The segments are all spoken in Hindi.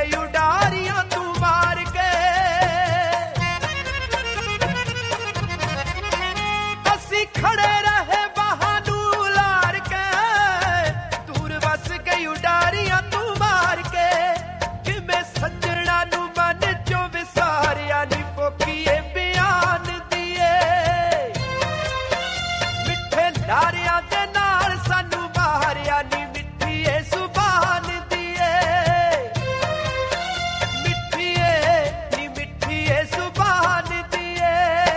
उडारियां तू मार के असी खड़े रहे बहानू लार के दूर बस गई उडारियां तू मार के कि मैं सजना नू मन चो विसारिया नी पोकीए बयान दिए मिठे लारियां दे नाल सानू मारिया नी मिठीए सुभान दिए मिठीए सुभान दिए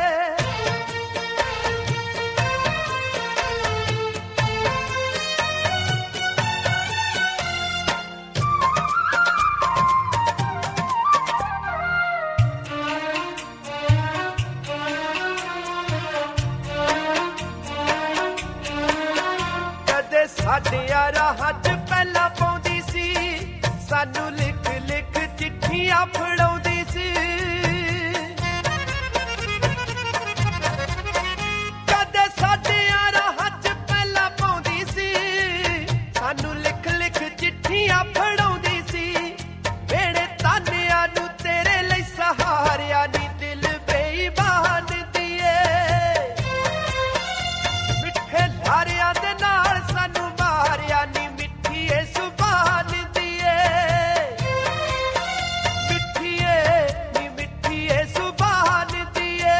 कदे साडिया राहां च पहला पौंदी सी सानू लिख लिख चिट्ठियां फड़ाउंदी सी कदे साडिया राहां च पहला पौंदी सी सानू लिख लिख चिट्ठियां फड़ाउंदी सी वेड़े तानिया नू तेरे लई सहारिया नी दिल बेईमान दिए मिठे लारियां दे नाल सानू मारिया नी मिठीए सुभान दिए मिठीए सुभान दिए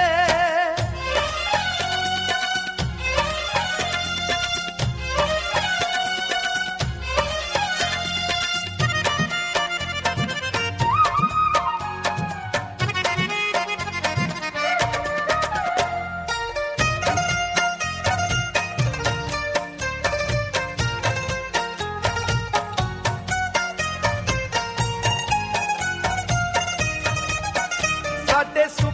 साडे